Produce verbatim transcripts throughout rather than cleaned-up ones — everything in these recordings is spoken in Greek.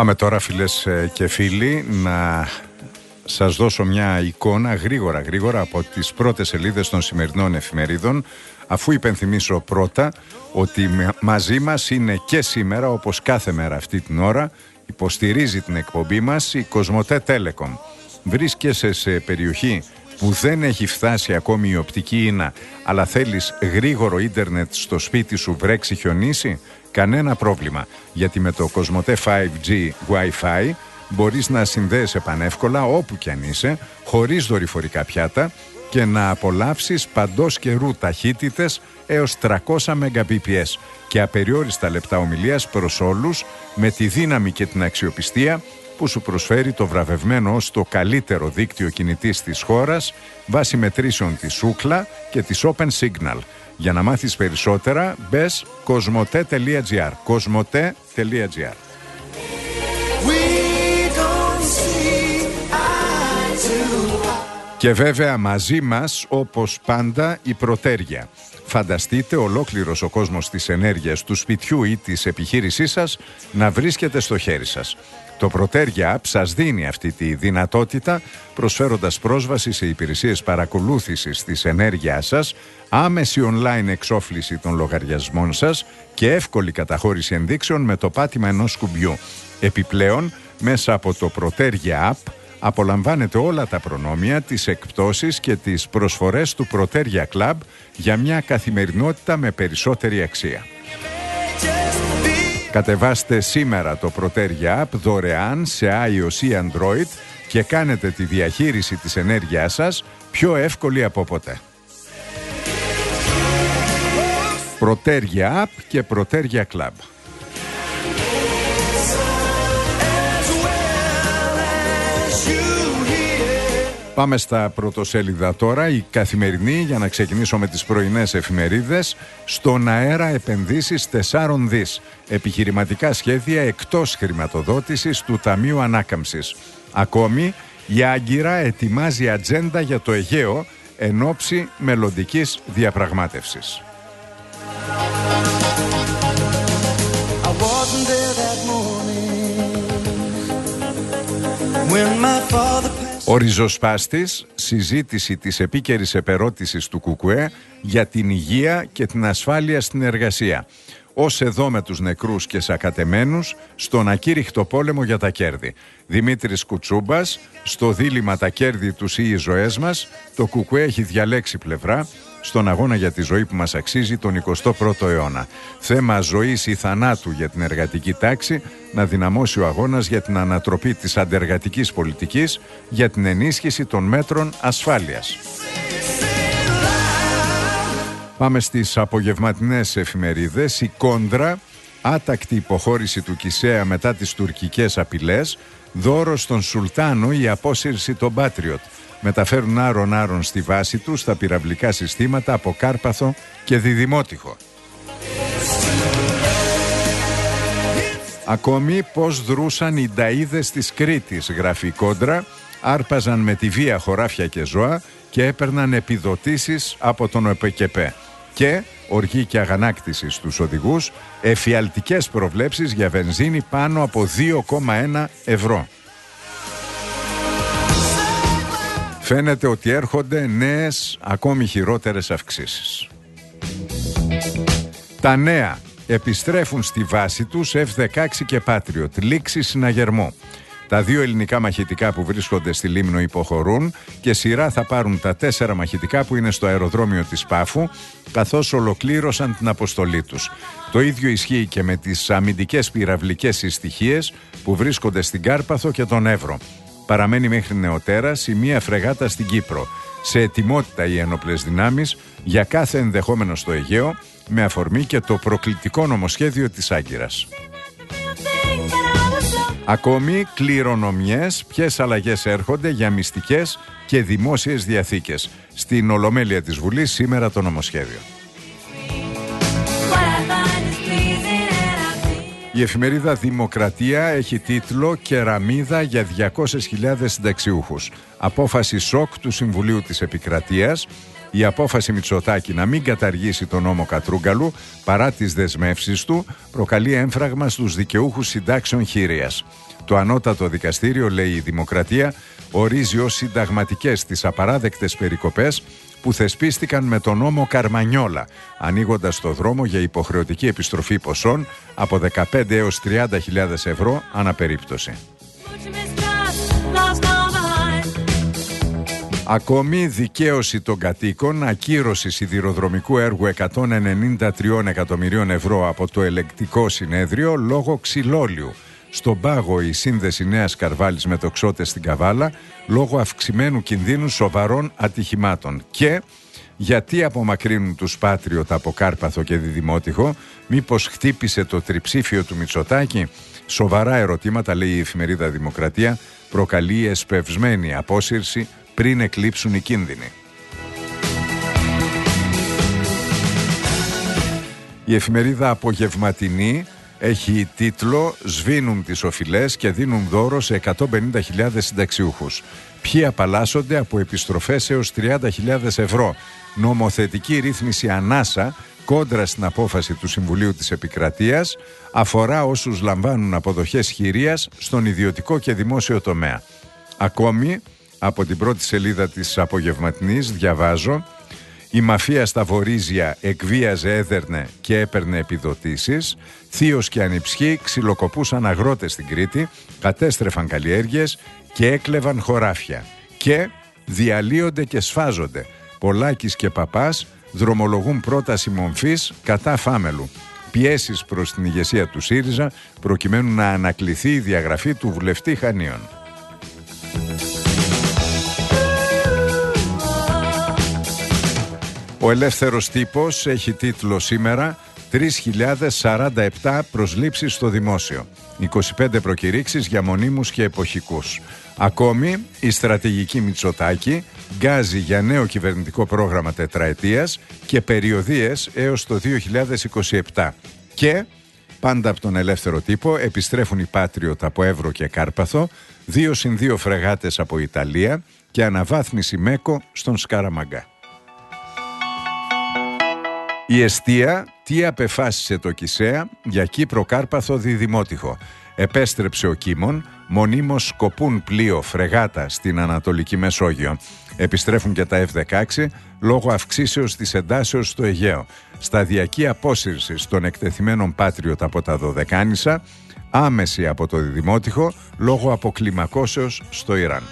Πάμε τώρα, φίλες και φίλοι, να σας δώσω μια εικόνα γρήγορα γρήγορα από τις πρώτες σελίδες των σημερινών εφημερίδων, αφού υπενθυμίσω πρώτα ότι μαζί μας είναι και σήμερα, όπως κάθε μέρα αυτή την ώρα, υποστηρίζει την εκπομπή μας η Κοσμοτέ Telecom. Βρίσκεσαι σε περιοχή που δεν έχει φτάσει ακόμη η οπτική ίνα, αλλά θέλεις γρήγορο ίντερνετ στο σπίτι σου, βρέξει, χιονίσει? Κανένα πρόβλημα, γιατί με το Κοσμοτέ φάιβ τζι Wi-Fi μπορείς να συνδέεσαι πανεύκολα όπου κι αν είσαι, χωρίς δορυφορικά πιάτα, και να απολαύσεις παντός καιρού ταχύτητες έως τριακόσια Mbps και απεριόριστα λεπτά ομιλίας προς όλους, με τη δύναμη και την αξιοπιστία που σου προσφέρει το βραβευμένο ως το καλύτερο δίκτυο κινητής της χώρας, βάσει μετρήσεων της Ookla και της Open Signal. Για να μάθεις περισσότερα, μπες κοσμοτέ τελεία τζι άρ. κοσμοτέ τελεία τζι άρ. Και βέβαια μαζί μας, όπως πάντα, η Πρωτέργεια. Φανταστείτε ολόκληρος ο κόσμος της ενέργειας του σπιτιού ή της επιχείρησής σας να βρίσκεται στο χέρι σας. Το Πρωτέργεια App σας δίνει αυτή τη δυνατότητα, προσφέροντας πρόσβαση σε υπηρεσίες παρακολούθησης της ενέργειάς σας, άμεση online εξόφληση των λογαριασμών σας και εύκολη καταχώρηση ενδείξεων με το πάτημα ενός κουμπιού. Επιπλέον, μέσα από το Πρωτέργεια App απολαμβάνετε όλα τα προνόμια, τις εκπτώσεις και τις προσφορές του Πρωτέργεια Club για μια καθημερινότητα με περισσότερη αξία. Κατεβάστε σήμερα το Πρωτέργεια App δωρεάν σε iOS ή Android και κάνετε τη διαχείριση της ενέργειάς σας πιο εύκολη από ποτέ. Πρωτέργεια App και Πρωτέργεια Club. Πάμε στα πρωτοσέλιδα τώρα. Η Καθημερινή, για να ξεκινήσω με τις πρωινές εφημερίδες. Στον αέρα επενδύσεις τεσσάρων δις. Επιχειρηματικά σχέδια εκτός χρηματοδότησης του Ταμείου Ανάκαμψης. Ακόμη, η Άγκυρα ετοιμάζει ατζέντα για το Αιγαίο εν ώψη μελλοντικής διαπραγμάτευσης. Ο ριζοσπάστης, συζήτηση της επίκαιρης επερώτησης του Κουκουέ για την υγεία και την ασφάλεια στην εργασία. Ως εδώ με τους νεκρούς και σακατεμένους στον ακήρυχτο πόλεμο για τα κέρδη. Δημήτρης Κουτσούμπας, στο δίλημμα τα κέρδη τους ή οι ζωές μας, το Κουκουέ έχει διαλέξει πλευρά στον αγώνα για τη ζωή που μας αξίζει τον εικοστό πρώτο αιώνα. Θέμα ζωής ή θανάτου για την εργατική τάξη, να δυναμώσει ο αγώνας για την ανατροπή της αντεργατικής πολιτικής, για την ενίσχυση των μέτρων ασφάλειας. Πάμε στις απογευματινές εφημερίδες. Η Κόντρα, άτακτη υποχώρηση του Κισέα μετά τις τουρκικές απειλές, δώρο στον Σουλτάνο η απόσυρση των Patriot. Μεταφέρουν άρον-άρον στη βάση τους τα πυραυλικά συστήματα από Κάρπαθο και Διδημότυχο. Ακόμη, πώς δρούσαν οι νταΐδες της Κρήτης, γράφει η Κόντρα, άρπαζαν με τη βία χωράφια και ζώα και έπαιρναν επιδοτήσεις από τον ΟΠΕΚΕΠΕ. Και οργή και αγανάκτηση στους οδηγούς, εφιαλτικές προβλέψεις για βενζίνη πάνω από δύο κόμμα ένα ευρώ. Φαίνεται ότι έρχονται νέες, ακόμη χειρότερες αυξήσεις. Τα νέα επιστρέφουν στη βάση τους εφ δεκαέξι και Patriot, λήξη συναγερμού. Τα δύο ελληνικά μαχητικά που βρίσκονται στη Λίμνο υποχωρούν και σειρά θα πάρουν τα τέσσερα μαχητικά που είναι στο αεροδρόμιο της Πάφου, καθώς ολοκλήρωσαν την αποστολή τους. Το ίδιο ισχύει και με τις αμυντικές πυραυλικές συστοιχίες που βρίσκονται στην Κάρπαθο και τον Εύρο. Παραμένει μέχρι νεοτέρας η μία φρεγάτα στην Κύπρο. Σε ετοιμότητα οι ένοπλες δυνάμεις για κάθε ενδεχόμενο στο Αιγαίο, με αφορμή και το προκλητικό νομοσχέδιο της Άγκυρας. Ακόμη κληρονομιές, ποιες αλλαγές έρχονται για μυστικές και δημόσιες διαθήκες. Στην Ολομέλεια της Βουλής σήμερα το νομοσχέδιο. Η εφημερίδα Δημοκρατία έχει τίτλο «Κεραμίδα για διακόσιες χιλιάδες συνταξιούχους». Απόφαση σοκ του Συμβουλίου της Επικρατείας. Η απόφαση Μητσοτάκη να μην καταργήσει τον νόμο Κατρούγκαλου παρά τις δεσμεύσεις του προκαλεί έμφραγμα στους δικαιούχους συντάξεων χείριας. Το ανώτατο δικαστήριο, λέει η Δημοκρατία, ορίζει ως συνταγματικές τις απαράδεκτες περικοπές που θεσπίστηκαν με τον νόμο Καρμανιόλα, ανοίγοντας το δρόμο για υποχρεωτική επιστροφή ποσών από δεκαπέντε έως τριάντα χιλιάδες ευρώ αναπερίπτωση. Ακόμη δικαίωση των κατοίκων ακύρωση σιδηροδρομικού έργου εκατόν ενενήντα τρία εκατομμυρίων ευρώ από το ελεγκτικό συνέδριο λόγω ξυλόλιου. Στον Πάγο η σύνδεση Νέας Καρβάλης με τοξότες στην Καβάλα λόγω αυξημένου κινδύνου σοβαρών ατυχημάτων. Και γιατί απομακρύνουν τους Πάτριωτα από Κάρπαθο και Διδημότυχο, μήπως χτύπησε το τριψήφιο του Μητσοτάκη? Σοβαρά ερωτήματα, λέει η εφημερίδα Δημοκρατία, προκαλεί η εσπευσμένη απόσυρση πριν εκλείψουν οι κίνδυνοι. Η εφημερίδα Απογευματινή έχει τίτλο «Σβήνουν τις οφειλές και δίνουν δώρο σε εκατόν πενήντα χιλιάδες συνταξιούχους. Ποιοι απαλλάσσονται από επιστροφές έως τριάντα χιλιάδες ευρώ. Νομοθετική ρύθμιση ανάσα κόντρα στην απόφαση του Συμβουλίου της Επικρατείας αφορά όσους λαμβάνουν αποδοχές χειρίας στον ιδιωτικό και δημόσιο τομέα». Ακόμη, από την πρώτη σελίδα της Απογευματινής διαβάζω: «Η μαφία στα Βορίζια εκβίαζε, έδερνε και έπαιρνε επιδοτήσεις. Θείος και ανιψιοί ξυλοκοπούσαν αγρότες στην Κρήτη, κατέστρεφαν καλλιέργειες και έκλεβαν χωράφια. Και διαλύονται και σφάζονται. Πολάκης και Παπάς δρομολογούν πρόταση μομφής κατά Φάμελου. Πιέσεις προς την ηγεσία του ΣΥΡΙΖΑ προκειμένου να ανακληθεί η διαγραφή του βουλευτή Χανίων». Ο Ελεύθερος Τύπος έχει τίτλο σήμερα «τρεις χιλιάδες σαράντα επτά προσλήψεις στο δημόσιο. είκοσι πέντε προκηρύξεις για μονίμους και εποχικούς». Ακόμη, η στρατηγική Μητσοτάκη γκάζει για νέο κυβερνητικό πρόγραμμα τετραετίας και περιοδίες έως το δύο χιλιάδες είκοσι επτά. Και, πάντα από τον Ελεύθερο Τύπο, επιστρέφουν οι Πάτριωτα από Εύρο και Κάρπαθο, δύο συν δύο φρεγάτες από Ιταλία και αναβάθμιση Μέκο στον Σκαραμαγκά. Η Εστία τι απεφάσισε το Κισέα για Κύπρο Κάρπαθο Διδημότυχο. Επέστρεψε ο Κίμων, μονίμως σκοπούν πλοίο φρεγάτα στην Ανατολική Μεσόγειο. Επιστρέφουν και τα εφ δεκαέξι λόγω αυξήσεως της εντάσεως στο Αιγαίο. Σταδιακή απόσυρση των εκτεθειμένων Πάτριωτα από τα Δωδεκάνησα, άμεση από το Διδημότυχο λόγω αποκλιμακώσεως στο Ιράν.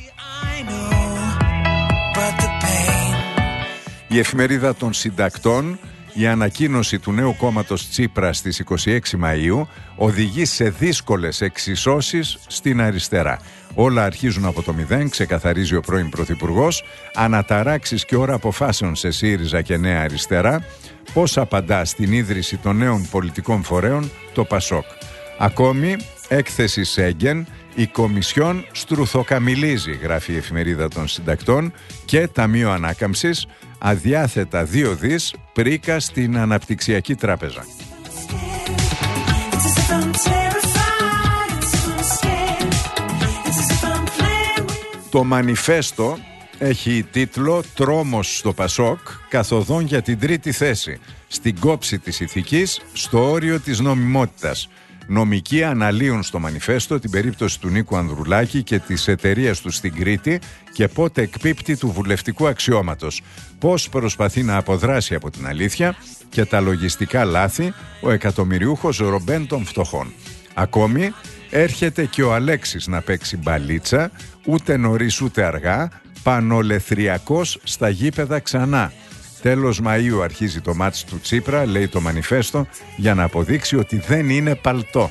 Η εφημερίδα των συντακτών, η ανακοίνωση του νέου κόμματος Τσίπρα στις είκοσι έξι Μαΐου οδηγεί σε δύσκολες εξισώσεις στην αριστερά. Όλα αρχίζουν από το μηδέν, ξεκαθαρίζει ο πρώην Πρωθυπουργός, αναταράξεις και ώρα αποφάσεων σε ΣΥΡΙΖΑ και Νέα Αριστερά, πώς απαντά στην ίδρυση των νέων πολιτικών φορέων το ΠΑΣΟΚ. Ακόμη, έκθεση Σέγγεν, η Κομισιόν στρουθοκαμιλίζει, γράφει η εφημερίδα των συντακτών, και Ταμείο Ανάκαμψης, αδιάθετα δύο δις πρίκα στην Αναπτυξιακή Τράπεζα. Το μανιφέστο έχει τίτλο «Τρόμος στο Πασόκ, καθοδόν για την τρίτη θέση, στην κόψη της ηθικής, στο όριο της νομιμότητας». Νομικοί αναλύουν στο μανιφέστο την περίπτωση του Νίκου Ανδρουλάκη και της εταιρείας του στην Κρήτη και πότε εκπίπτει του βουλευτικού αξιώματος. Πώς προσπαθεί να αποδράσει από την αλήθεια και τα λογιστικά λάθη ο εκατομμυριούχος Ρομπέν των φτωχών. Ακόμη, έρχεται και ο Αλέξης να παίξει μπαλίτσα, ούτε νωρίς ούτε αργά, πανολεθριακός στα γήπεδα ξανά. Τέλος Μαΐου αρχίζει το μάτς του Τσίπρα, λέει το μανιφέστο, για να αποδείξει ότι δεν είναι παλτό.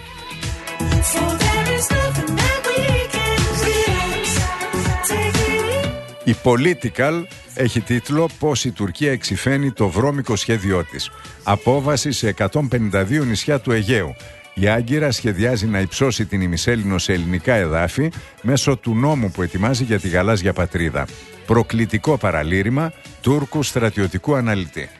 Η Political έχει τίτλο «Πώς η Τουρκία εξυφαίνει το βρώμικο σχέδιό της. Απόβαση σε εκατόν πενήντα δύο νησιά του Αιγαίου. Η Άγκυρα σχεδιάζει να υψώσει την ημισέλινο σε ελληνικά εδάφη μέσω του νόμου που ετοιμάζει για τη γαλάζια πατρίδα. Προκλητικό παραλήρημα Τούρκου στρατιωτικού αναλυτή».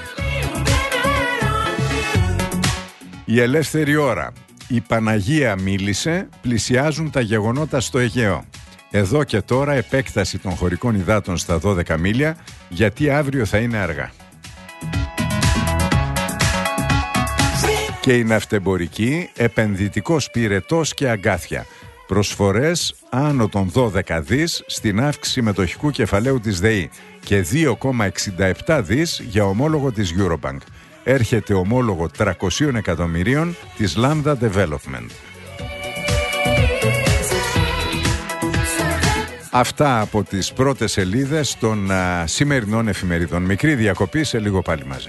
Η Ελεύθερη Ώρα. Η Παναγία μίλησε, πλησιάζουν τα γεγονότα στο Αιγαίο. Εδώ και τώρα επέκταση των χωρικών υδάτων στα δώδεκα μίλια γιατί αύριο θα είναι αργά. Και η ναυτεμπορική, επενδυτικός πυρετός και αγκάθια. Προσφορές άνω των δώδεκα δις στην αύξηση μετοχικού κεφαλαίου της ΔΕΗ και δύο κόμμα εξήντα επτά δις για ομόλογο της Eurobank. Έρχεται ομόλογο τριακόσια εκατομμυρίων της Lambda Development. Αυτά από τις πρώτες σελίδες των α, σημερινών εφημερίδων. Μικρή διακοπή, σε λίγο πάλι μαζί.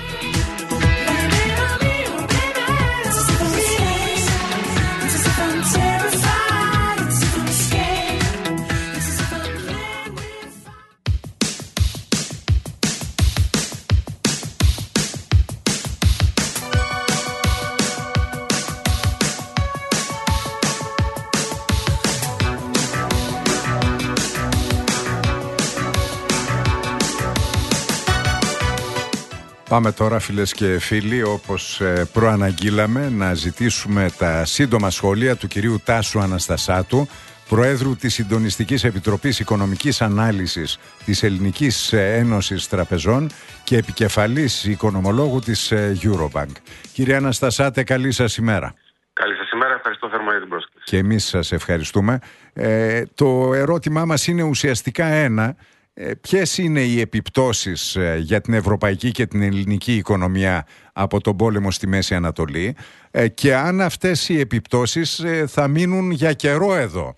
Πάμε τώρα, φίλες και φίλοι, όπως ε, προαναγγείλαμε, να ζητήσουμε τα σύντομα σχόλια του κυρίου Τάσου Αναστασάτου, Προέδρου της Συντονιστικής Επιτροπής Οικονομικής Ανάλυσης της Ελληνικής Ένωσης Τραπεζών και επικεφαλής οικονομολόγου της ε, Eurobank. Κύριε Αναστασάτε, καλή σας ημέρα. Καλή σας ημέρα, ευχαριστώ θερμά για την πρόσκληση. Και εμείς σας ευχαριστούμε. Ε, το ερώτημά μας είναι ουσιαστικά ένα. Ποιες είναι οι επιπτώσεις για την ευρωπαϊκή και την ελληνική οικονομία από τον πόλεμο στη Μέση Ανατολή και αν αυτές οι επιπτώσεις θα μείνουν για καιρό εδώ.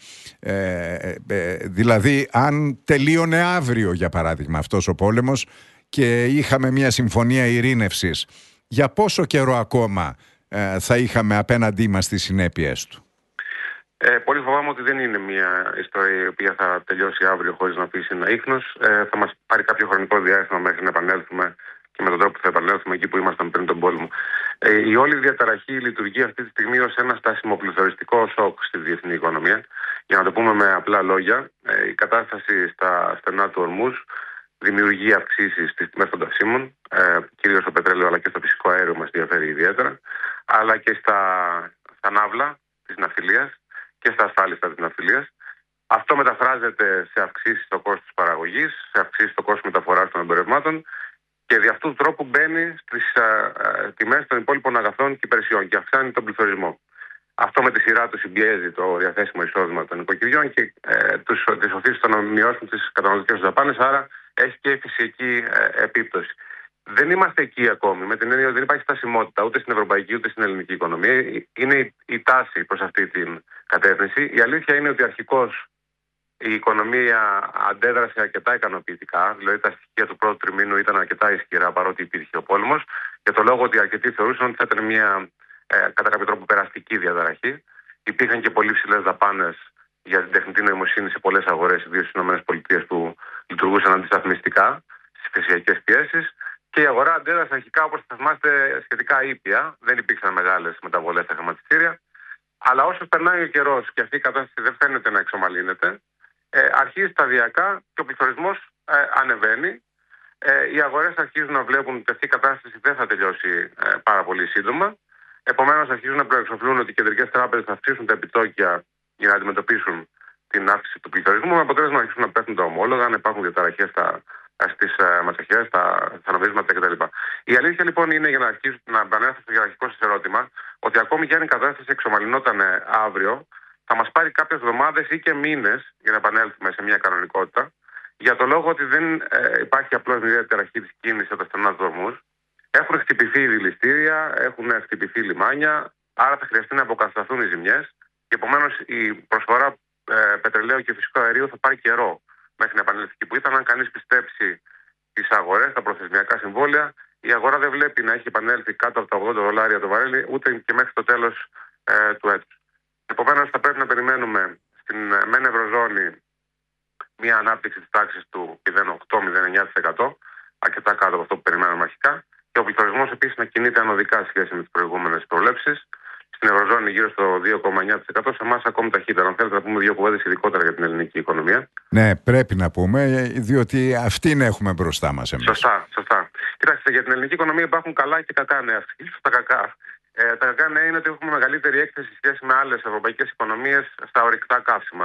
Ε, ε, δηλαδή αν τελείωνε αύριο, για παράδειγμα, αυτός ο πόλεμος και είχαμε μια συμφωνία ειρήνευσης, για πόσο καιρό ακόμα ε, θα είχαμε απέναντί μας τις συνέπειες του? Ε, πολύ φοβάμαι ότι δεν είναι μια ιστορία η οποία θα τελειώσει αύριο χωρίς να αφήσει ένα ίχνος. Ε, θα μας πάρει κάποιο χρονικό διάστημα μέχρι να επανέλθουμε και με τον τρόπο που θα επανέλθουμε εκεί που ήμασταν πριν τον πόλεμο. Ε, η όλη διαταραχή λειτουργεί αυτή τη στιγμή ως ένα στασιμοπληθωριστικό σοκ στη διεθνή οικονομία. Για να το πούμε με απλά λόγια, ε, η κατάσταση στα στενά του Ορμούζ δημιουργεί αυξήσεις στις τιμές των καυσίμων, ε, κυρίως στο πετρέλαιο αλλά και στο φυσικό αέριο μας ενδιαφέρει ιδιαίτερα, αλλά και στα, στα ναύλα της ναυτιλίας και στα ασφάλιστα της ναυτιλίας. Αυτό μεταφράζεται σε αυξήσεις στο κόστος παραγωγής, σε αυξήσεις στο κόστος μεταφοράς των εμπορευμάτων και δι' αυτού του τρόπου μπαίνει στις τιμές των υπόλοιπων αγαθών και υπηρεσιών και αυξάνει τον πληθωρισμό. Αυτό με τη σειρά του συμπιέζει το διαθέσιμο εισόδημα των οικοκυριών και ε, τους, τις οθήσεις των μειώσεων της καταναλωτικές δαπάνες, άρα έχει και φυσική ε, επίπτωση. Δεν είμαστε εκεί ακόμη, με την έννοια ότι δεν υπάρχει στασιμότητα ούτε στην ευρωπαϊκή ούτε στην ελληνική οικονομία. Είναι η, η τάση προς αυτή την κατεύθυνση. Η αλήθεια είναι ότι αρχικώς η οικονομία αντέδρασε αρκετά ικανοποιητικά, δηλαδή τα στοιχεία του πρώτου τριμήνου ήταν αρκετά ισχυρά παρότι υπήρχε ο πόλεμος, για το λόγο ότι αρκετοί θεωρούσαν ότι θα ήταν μια ε, κατά κάποιο τρόπο περαστική διαταραχή. Υπήρχαν και πολύ ψηλές δαπάνες για την τεχνητή νοημοσύνη σε πολλές αγορές, ιδίως στις ΗΠΑ που λειτουργούσαν αντισταθμιστικά στις ψηφιακές πιέσεις. Και η αγορά αντέδρασε αρχικά, όπως θα θυμάστε, σχετικά ήπια. Δεν υπήρξαν μεγάλες μεταβολές στα χρηματιστήρια. Αλλά όσο περνάει ο καιρός και αυτή η κατάσταση δεν φαίνεται να εξομαλύνεται, ε, αρχίζει σταδιακά και ο πληθωρισμός ε, ανεβαίνει. Ε, οι αγορές αρχίζουν να βλέπουν ότι αυτή η κατάσταση δεν θα τελειώσει ε, πάρα πολύ σύντομα. Επομένως, αρχίζουν να προεξοφλούν ότι οι κεντρικές τράπεζες θα αυξήσουν τα επιτόκια για να αντιμετωπίσουν την αύξηση του πληθωρισμού. Με αποτέλεσμα να αρχίσουν να πέφτουν τα ομόλογα, να υπάρχουν διαταραχές στα. στις uh, μετοχές, στα, στα νομίσματα κτλ. Η αλήθεια λοιπόν είναι, για να αρχίσω να επανέλθω στο γεωγραφικό σας ερώτημα, ότι ακόμη και αν η κατάσταση εξομαλυνόταν αύριο, θα μας πάρει κάποιες εβδομάδες ή και μήνες για να επανέλθουμε σε μια κανονικότητα, για το λόγο ότι δεν ε, υπάρχει απλώς μια διαταραχή της κίνησης από τα στενά του Ορμούζ. Έχουν χτυπηθεί δηληστήρια, έχουν χτυπηθεί λιμάνια, άρα θα χρειαστεί να αποκατασταθούν οι ζημιές και επομένως η προσφορά ε, πετρελαίου και φυσικού αερίου θα πάρει καιρό μέχρι να επανέλθει εκεί που ήταν. Αν κανείς πιστέψει τις αγορές, τα προθεσμιακά συμβόλαια, η αγορά δεν βλέπει να έχει επανέλθει κάτω από τα ογδόντα δολάρια το βαρέλι, ούτε και μέχρι το τέλος ε, του έτους. Επομένως, θα πρέπει να περιμένουμε στην μεν Ευρωζώνη μια ανάπτυξη της τάξης του μηδέν κόμμα οκτώ με μηδέν κόμμα εννιά τοις εκατό, αρκετά κάτω από αυτό που περιμέναμε αρχικά, και ο πληθωρισμός επίσης να κινείται ανωδικά σε σχέση με τις προηγούμενες προβλέψεις. Στην Ευρωζώνη γύρω στο δύο κόμμα εννιά τοις εκατό, σε εμάς ακόμη ταχύτερα. Αν θέλετε να πούμε δύο κουβέντες ειδικότερα για την ελληνική οικονομία. Ναι, πρέπει να πούμε, διότι αυτήν έχουμε μπροστά μας εμείς. Σωστά, σωστά. Κοιτάξτε, για την ελληνική οικονομία υπάρχουν καλά και κακά νέα. Ίσως τα κακά. Ε, τα κακά νέα είναι ότι έχουμε μεγαλύτερη έκθεση σε σχέση με άλλες ευρωπαϊκές οικονομίες στα ορυκτά καύσιμα.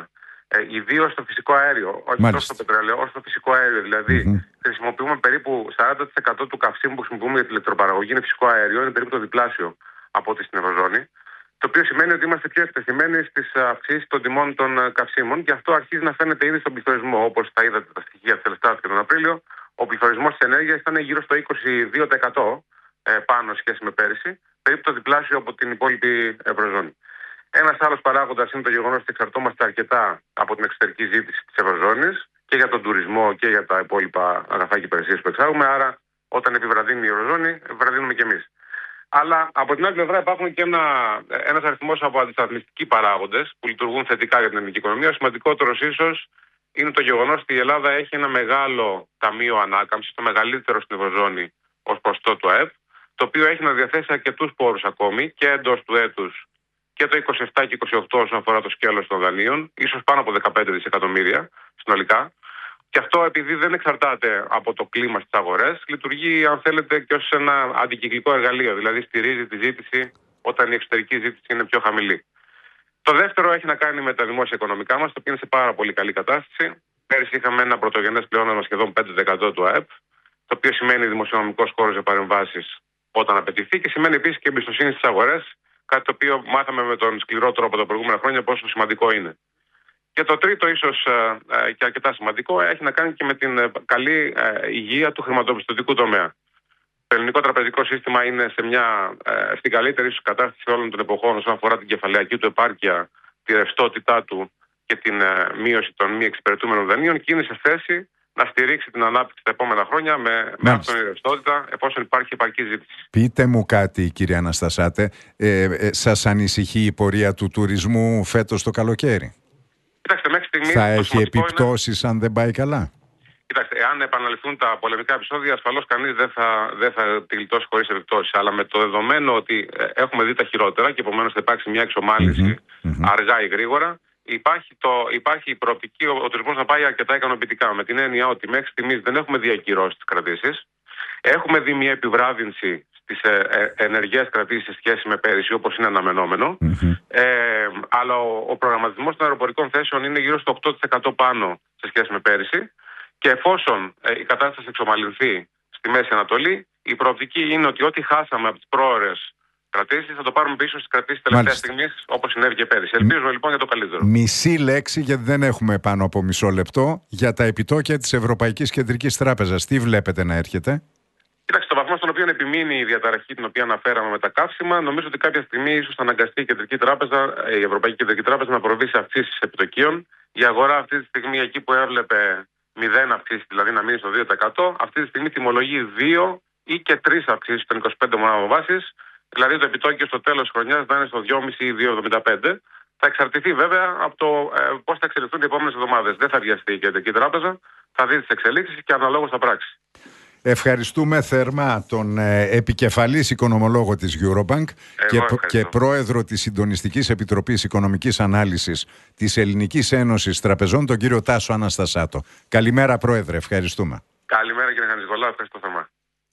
Ε, Ιδίως στο φυσικό αέριο, όχι τόσο στο πετρέλαιο, όσο στο φυσικό αέριο. Δηλαδή, mm-hmm. χρησιμοποιούμε περίπου σαράντα τοις εκατό του καυσίμου που χρησιμοποιούμε για την ηλεκτροπαραγωγή είναι φυσικό αέριο, είναι περίπου το διπλάσιο από ό,τι στην Ευρωζώνη. Το οποίο σημαίνει ότι είμαστε πιο εκτεθειμένοι στις αυξήσεις των τιμών των καυσίμων και αυτό αρχίζει να φαίνεται ήδη στον πληθωρισμό. Όπως τα είδατε τα στοιχεία της Ελστάτ και τον Απρίλιο, ο πληθωρισμός της ενέργειας ήταν γύρω στο είκοσι δύο τοις εκατό πάνω σχέση με πέρυσι, περίπου το διπλάσιο από την υπόλοιπη Ευρωζώνη. Ένας άλλος παράγοντας είναι το γεγονός ότι εξαρτώμαστε αρκετά από την εξωτερική ζήτηση της Ευρωζώνης και για τον τουρισμό και για τα υπόλοιπα αγαθά και υπηρεσίες που εξάγουμε. Άρα, όταν επιβραδύνει η Ευρωζώνη, επιβραδύνουμε κι εμείς. Αλλά από την άλλη πλευρά υπάρχουν και ένα, ένας αριθμός από αντισταθμιστικοί παράγοντες που λειτουργούν θετικά για την ελληνική οικονομία. Ο σημαντικότερος ίσως είναι το γεγονός ότι η Ελλάδα έχει ένα μεγάλο ταμείο ανάκαμψης, το μεγαλύτερο στην Ευρωζώνη ως ποσοστό του ΑΕΠ, το οποίο έχει να διαθέσει αρκετούς πόρους ακόμη και εντός του έτους και το είκοσι επτά και είκοσι οκτώ όσον αφορά το σκέλος των δανείων, ίσως πάνω από δεκαπέντε δισεκατομμύρια συνολικά. Και αυτό επειδή δεν εξαρτάται από το κλίμα στις αγορές, λειτουργεί αν θέλετε και ως ένα αντικυκλικό εργαλείο, δηλαδή στηρίζει τη ζήτηση όταν η εξωτερική ζήτηση είναι πιο χαμηλή. Το δεύτερο έχει να κάνει με τα δημόσια οικονομικά μας, το οποίο είναι σε πάρα πολύ καλή κατάσταση. Πέρυσι είχαμε ένα πρωτογενές πλεόνασμα σχεδόν πέντε τοις εκατό του ΑΕΠ, το οποίο σημαίνει δημοσιονομικός χώρος για παρεμβάσεις όταν απαιτηθεί και σημαίνει επίσης και εμπιστοσύνη στις αγορές, κάτι το οποίο μάθαμε με τον σκληρό τρόπο τα προηγούμενα χρόνια πόσο σημαντικό είναι. Και το τρίτο, ίσως ε, και αρκετά σημαντικό, έχει να κάνει και με την ε, καλή ε, υγεία του χρηματοπιστωτικού τομέα. Το ελληνικό τραπεζικό σύστημα είναι σε μια, ε, στην καλύτερη ίσως κατάσταση όλων των εποχών όσον αφορά την κεφαλαιακή του επάρκεια, τη ρευστότητά του και την ε, μείωση των μη εξυπηρετούμενων δανείων και είναι σε θέση να στηρίξει την ανάπτυξη τα επόμενα χρόνια με, με αυτόν ρευστότητα, εφόσον υπάρχει επαρκή ζήτηση. Πείτε μου κάτι, κύριε Αναστασάτε, ε, ε, σας ανησυχεί η πορεία του τουρισμού φέτος το καλοκαίρι? Κοιτάξτε, μέχρι στιγμής θα έχει επιπτώσεις είναι... αν δεν πάει καλά? Κοιτάξτε, εάν επαναληφθούν τα πολεμικά επεισόδια, ασφαλώς κανείς δεν θα, δεν θα τη γλιτώσει χωρίς επιπτώσεις. Αλλά με το δεδομένο ότι έχουμε δει τα χειρότερα και επομένως θα υπάρξει μια εξομάλυνση mm-hmm. αργά ή γρήγορα, υπάρχει, το, υπάρχει η προοπτική ο, ο τουρισμός να πάει αρκετά ικανοποιητικά. Με την έννοια ότι μέχρι στιγμής δεν έχουμε δει ακυρώσεις τις κρατήσεις. Έχουμε δει μια επιβράδυνση στις ε, ε, ενεργές κρατήσεις σε σχέση με πέρυσι, όπως είναι αναμενόμενο. Mm-hmm. Ε, αλλά ο, ο προγραμματισμός των αεροπορικών θέσεων είναι γύρω στο οκτώ τοις εκατό πάνω σε σχέση με πέρυσι. Και εφόσον ε, η κατάσταση εξομαλυνθεί στη Μέση Ανατολή, η προοπτική είναι ότι ό,τι χάσαμε από τις πρόορες κρατήσεις θα το πάρουμε πίσω στις κρατήσεις τελευταία στιγμής, όπως συνέβη και πέρυσι. Ελπίζουμε λοιπόν για το καλύτερο. Μισή λέξη, γιατί δεν έχουμε πάνω από μισό λεπτό, για τα επιτόκια της Ευρωπαϊκής Κεντρικής Τράπεζας. Τι βλέπετε να έρχεται? Κοιτάξτε, στο βαθμό στον οποίο επιμείνει η διαταραχή την οποία αναφέραμε με τα καύσιμα, νομίζω ότι κάποια στιγμή ίσως θα αναγκαστεί η, Κεντρική Τράπεζα, η Ευρωπαϊκή Κεντρική Τράπεζα να προβεί σε αυξήσεις επιτοκίων. Η αγορά αυτή τη στιγμή, εκεί που έβλεπε μηδέν αυξήσεις, δηλαδή να μείνει στο δύο τοις εκατό, αυτή τη στιγμή τιμολογεί δύο ή και τρεις αυξήσεις των είκοσι πέντε μονάδων βάσης, δηλαδή το επιτόκιο στο τέλος της χρονιάς να είναι στο δυόμισι ή δύο κόμμα εβδομήντα πέντε. Θα εξαρτηθεί βέβαια από το ε, πώς θα εξελιχθούν οι επόμενες εβδομάδες. Δεν θα βιαστεί η Κεντρική Τράπεζα, θα δει τις εξελίξεις και αναλόγως θα πράξει. Ευχαριστούμε θερμά τον ε, επικεφαλής οικονομολόγο της Eurobank και, και πρόεδρο της Συντονιστικής Επιτροπής Οικονομικής Ανάλυσης της Ελληνικής Ένωσης Τραπεζών, τον κύριο Τάσο Αναστασάτο. Καλημέρα, Πρόεδρε. Ευχαριστούμε. Καλημέρα, κύριε Χανιζολά. Ευχαριστώ θερμά.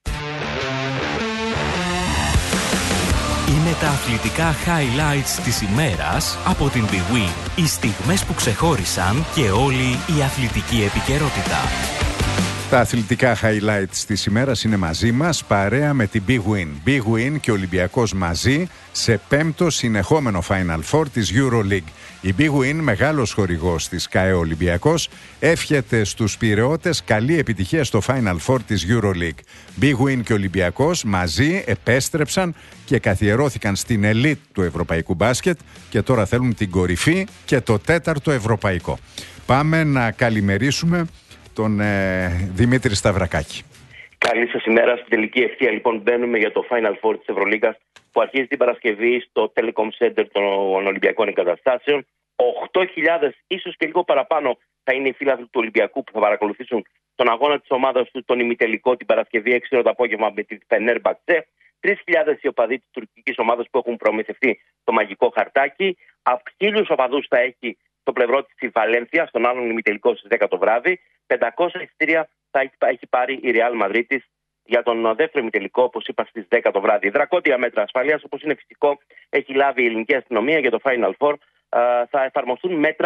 Είναι τα αθλητικά highlights της ημέρας από την BWIN. Οι στιγμές που ξεχώρισαν και όλη η αθλητική επικαιρότητα. Τα αθλητικά highlights της ημέρας είναι μαζί μας, παρέα με την BWIN. BWIN και Ολυμπιακός μαζί σε πέμπτο συνεχόμενο Final Four της EuroLeague. Η BWIN, μεγάλος χορηγός της ΚΑΕ Ολυμπιακός, εύχεται στους Πειραιώτες καλή επιτυχία στο Final Four της EuroLeague. BWIN και Ολυμπιακός μαζί επέστρεψαν και καθιερώθηκαν στην ελίτ του ευρωπαϊκού μπάσκετ και τώρα θέλουν την κορυφή και το τέταρτο ευρωπαϊκό. Πάμε να καλημερίσουμε τον ε, Δημήτρη Σταυρακάκη. Καλή σας ημέρα. Στην τελική ευθεία λοιπόν μπαίνουμε για το Final Four της Ευρωλίγκας που αρχίζει την Παρασκευή στο Telecom Center των Ολυμπιακών Εγκαταστάσεων. οκτώ χιλιάδες, ίσως και λίγο παραπάνω, θα είναι οι φίλαθλοι του Ολυμπιακού που θα παρακολουθήσουν τον αγώνα της ομάδας του, τον ημιτελικό, την Παρασκευή έξι ώρα το απόγευμα με την Φενέρμπαχτσε. τρεις χιλιάδες οι οπαδοί της τουρκικής ομάδας που έχουν προμηθευτεί το μαγικό χαρτάκι. Χίλιους οπαδούς θα έχει στο πλευρό της η Βαλένθια, στον άλλον ημιτελικό στις δέκα το βράδυ. πεντακόσια εισιτήρια θα έχει πάρει η Ρεάλ Μαδρίτης για τον δεύτερο ημιτελικό, όπως είπα, στις δέκα το βράδυ. Δρακόντια μέτρα ασφαλείας, όπως είναι φυσικό, έχει λάβει η ελληνική αστυνομία για το Final Four. Θα εφαρμοστούν μέτρα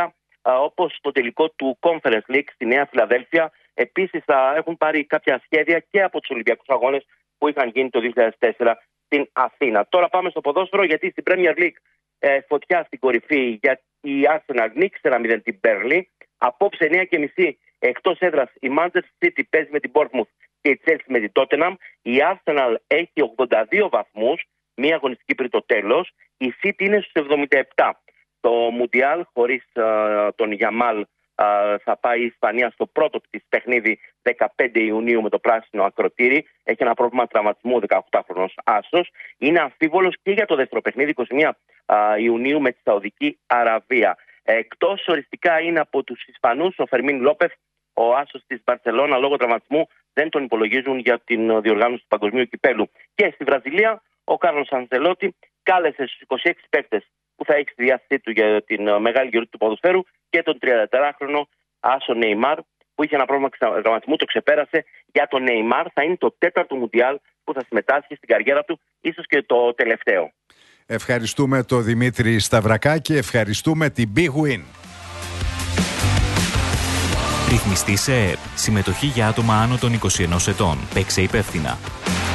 όπως το τελικό του Conference League στη Νέα Φιλαδέλφια. Επίσης θα έχουν πάρει κάποια σχέδια και από τους Ολυμπιακούς Αγώνες που είχαν γίνει το δύο χιλιάδες τέσσερα στην Αθήνα. Τώρα πάμε στο ποδόσφαιρο, γιατί στην Premier League ε, φωτιά στην κορυφή για η Arsenal νίκησε ένα μηδέν την Burnley. Απόψε εννιά και μισή εκτός έδρας η Manchester City παίζει με την Bournemouth και η Chelsea με την Tottenham. Η Arsenal έχει ογδόντα δύο βαθμούς, μία αγωνιστική πριν το τέλος. Η City είναι στους εβδομήντα επτά. Το Μουντιάλ χωρίς uh, τον Γιαμάλ uh, θα πάει η Ισπανία στο πρώτο της παιχνίδι δεκαπέντε Ιουνίου με το πράσινο ακροτήρι. Έχει ένα πρόβλημα τραυματισμού, δεκαοκτάχρονος άσος. Είναι αμφίβολος και για το δεύτερο παιχνίδι εικοστή πρώτη uh, Ιουνίου με τη Σαουδική Αραβία. Εκτός οριστικά είναι από τους Ισπανούς ο Φερμίν Λόπεθ, ο άσος της Μπαρσελόνα, λόγω τραυματισμού δεν τον υπολογίζουν για την διοργάνωση του Παγκοσμίου Κυπέλου. Και στη Βραζιλία ο Κάρλος Αντσελότη κάλεσε στους είκοσι έξι παίκτες που θα έχει στη διάθεσή του για την μεγάλη γιορτή του ποδοσφαίρου και τον τριαντατετράχρονο άσο Νεϊμάρ, που είχε ένα πρόβλημα τραυματισμού, το ξεπέρασε. Για τον Νεϊμάρ θα είναι το τέταρτο Μουντιάλ που θα συμμετάσχει στην καριέρα του, ίσως και το τελευταίο. Ευχαριστούμε τον Δημήτρη Σταυρακά και ευχαριστούμε την Big Win. Ρυθμιστή σε ΕΕΠ. Συμμετοχή για άτομα άνω των είκοσι ενός ετών. Παίξε υπεύθυνα.